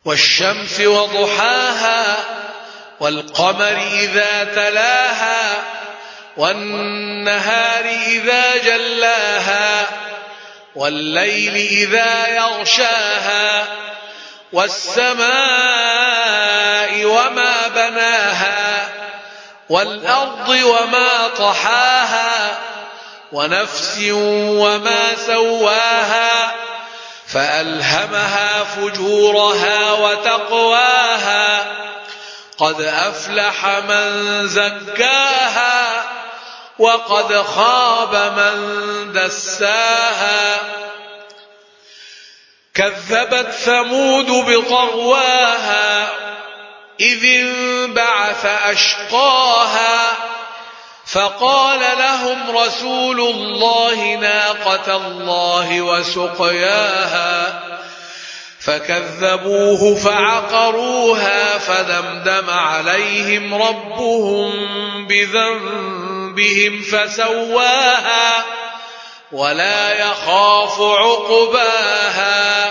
والشمس وضحاها والقمر إذا تلاها والنهار إذا جلاها والليل إذا يغشاها والسماء وما بناها والأرض وما طحاها ونفس وما سواها فألهمها فجورها وتقواها قد أفلح من زكاها وقد خاب من دساها كذبت ثمود بطغواها إذ انبعث أشقاها فقال لهم رسول الله ناقة الله وسقياها فكذبوه فعقروها فدمدم عليهم ربهم بذنبهم فسواها ولا يخاف عقباها